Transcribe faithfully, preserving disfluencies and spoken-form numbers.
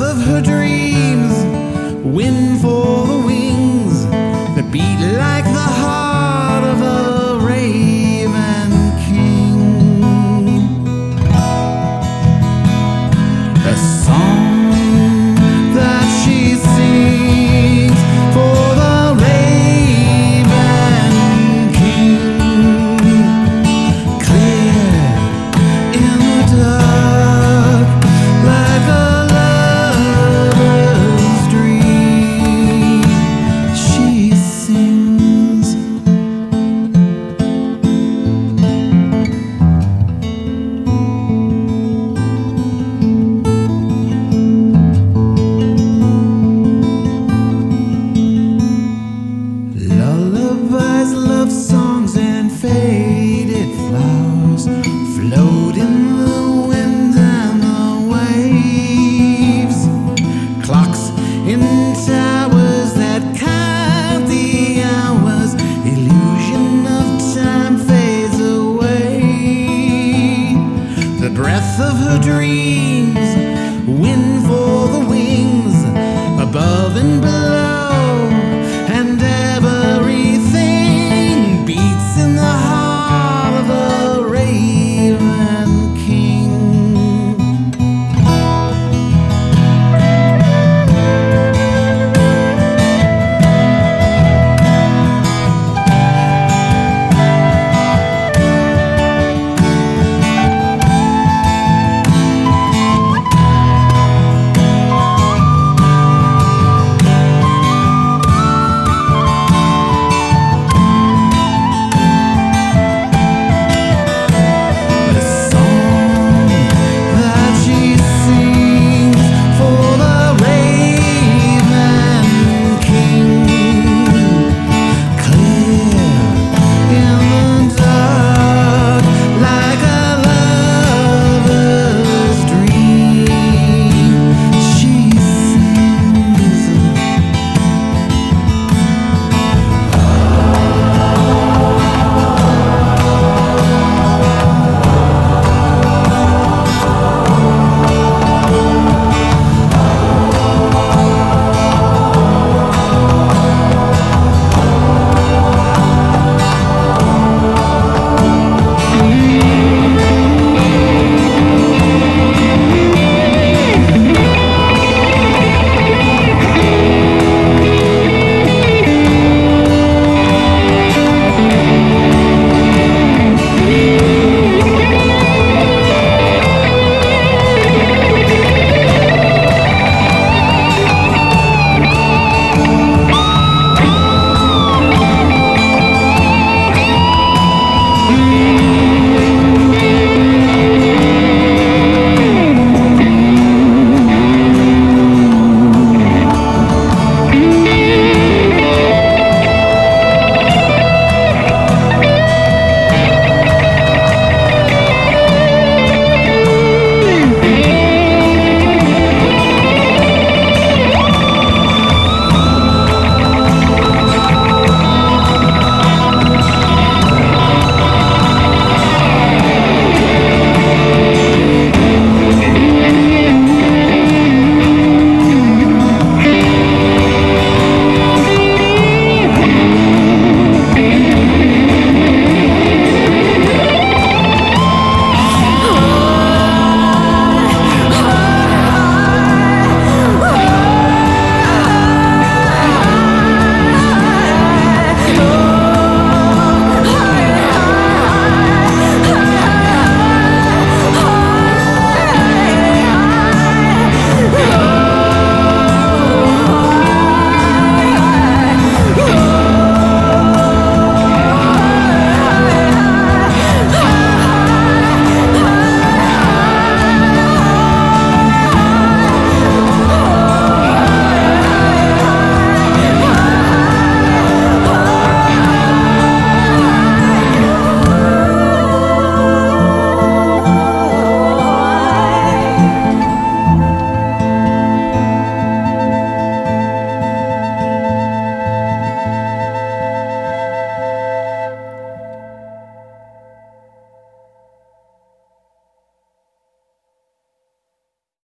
of her dreams, wind for the wings that beat like the heart of a raven king. A song that she sings for the raven king, clear in the dark like a lover's dream. She sings. Lullabies, love songs, and faded flowers float in the wind and the waves. Clocks in towers that count the hours, illusion of time fades away. The breath of her dream